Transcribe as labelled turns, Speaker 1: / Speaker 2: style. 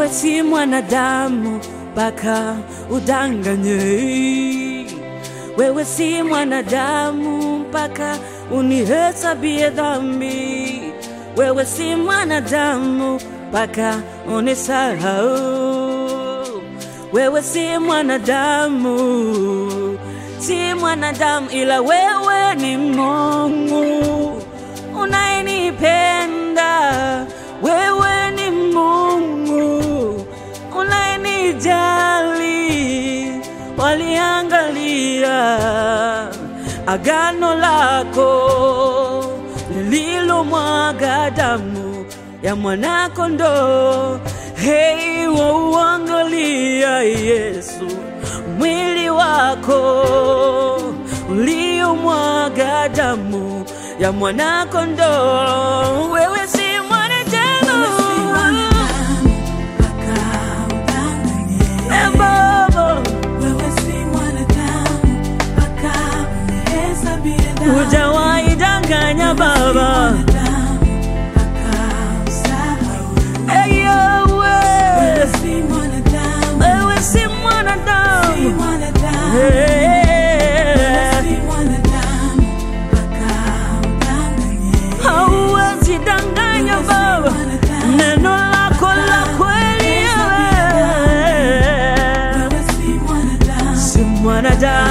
Speaker 1: wewe si mwanadamu mpaka udanganye. Wewe si mwanadamu mpaka unihesabie dhambi. Wewe si mwanadamu mpaka unisahau. Wewe si mwanadamu, si mwanadamu, ila wewe ni Mungu unayenipenda. Wewe ni Mungu unayenijali. Waliangalia agano lako lililomwaga damu ya mwanakondoo. Hey, wauangalia Yesu, mwili wako uliomwaga damu ya mwanakondoo. Wewe si mwanadamu mpaka udanganye. Baba, wewe si mwanadamu mpaka unihesabie dhambi. Hujawahi danganya Baba. Hauwezi danganya Baba, neno lako la kweli. Si mwanadamu.